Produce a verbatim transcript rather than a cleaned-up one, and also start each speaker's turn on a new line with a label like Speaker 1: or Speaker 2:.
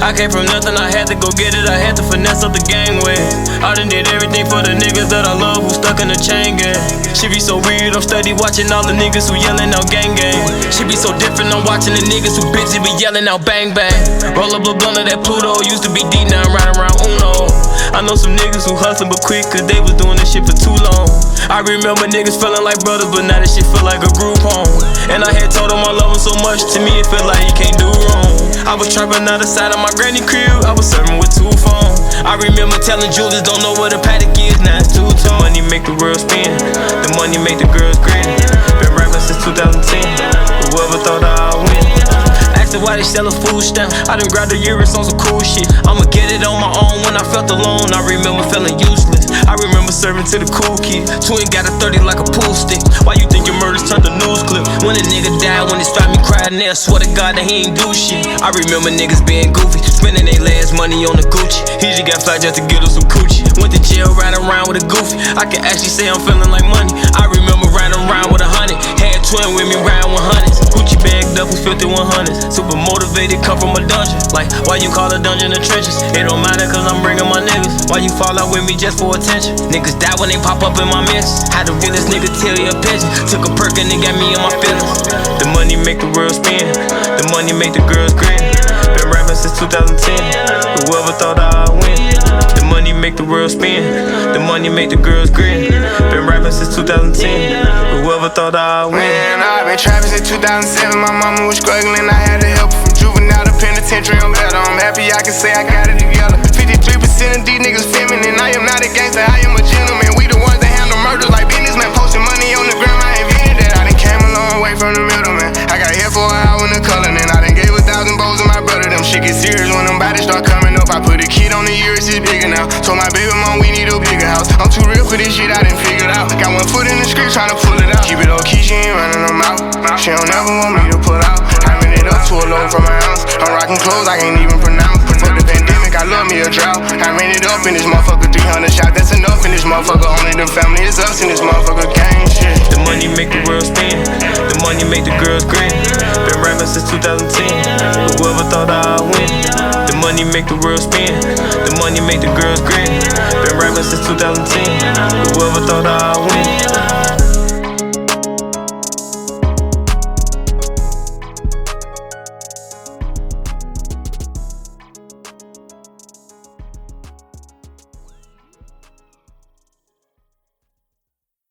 Speaker 1: I came from nothing, I had to go get it. I had to finesse up the gangway. I done did everything for the niggas that I love who stuck in the chain gang. She be so weird, I'm steady watching all the niggas who yelling out gang gang. She be so different, I'm watching the niggas who bitches be yelling out bang bang. Roll up a blunt of that Pluto, used to be deep, now I'm riding around Uno. I know some niggas who hustling but quick, cause they was doing this shit for too long. I remember niggas feeling like brothers, but now this shit feel like a group home. And I had told them I love them so much, to me it feel like you can't do wrong. I was trapping out the side of my granny crib, I was serving with two phones. I remember telling Julius, don't know what a paddock is, now it's two tone. Money make the world spin, the money make the girls grin. Been rapping since two thousand ten, whoever thought I'd win. Asked her why they sell a food stamp, I done grabbed the Urus on some cool shit. I'ma get it on my own when I felt alone, I remember feeling useless. I remember serving to the cool kids, twin got a thirty like a pool stick. Why you think your murders turned to news clip? When a nigga died, when his family cried, and they swear to God that he ain't do shit. I remember niggas being goofy, spending their last money on the Gucci. He just got fly just to get us some coochie. Went to jail riding around with a goofy, I can actually say I'm feeling like money. I remember riding around with a hundred, had twin with me riding with hundreds. Gucci bagged up with fifty one hundreds, super motivated, come from a dungeon. Like, why you call a dungeon the trenches? It don't matter cause I'm bringing my niggas. Why you fall out with me just for attention? Niggas die when they pop up in my mess. How the realest nigga tell you a pigeon? Took a perk and it got me in my feelings. The money make the world spin, the money make the girls grin. Been rapping since two thousand ten, whoever thought I'd win. The money make the world spin, the money make the girls grin. Been rapping since two thousand ten, whoever thought I'd win.
Speaker 2: Man, I've been trapping since two thousand seven, my mama was struggling, I had to help her from juvenile to penitentiary. I'm better, I'm happy I can say I got it together. Fifty-three percent of these niggas feminine, I am not a gangster, I am a gentleman. We the ones that handle murders like businessmen, posting money on the gram, I invented that. I done came a long way from the middleman. I got here for an hour in the color, and I done gave a thousand bows to my brother. Them shit get serious when them bodies start coming up. I put a kid on the Urus, it's bigger now. Told my baby mom we need a bigger house. I'm too real for this shit, I done figured out. Got one foot in the street trying to pull it out. Keep it low key, she ain't running them out. She don't never want me to pull out. I ran it up to a low from my house. I'm rocking clothes I can't even pronounce. For the pandemic, I love me a drought. I ran it up in this motherfucker, three hundred shots. That's enough in this motherfucker. Only the family is us in this motherfucker gang shit.
Speaker 1: The money make the world spin, the money make the girls grin. Been rapping since two thousand ten, whoever thought I'd win. The money make the world spin, the money make the girls grin. Been rapping since two thousand ten, whoever thought I'd win.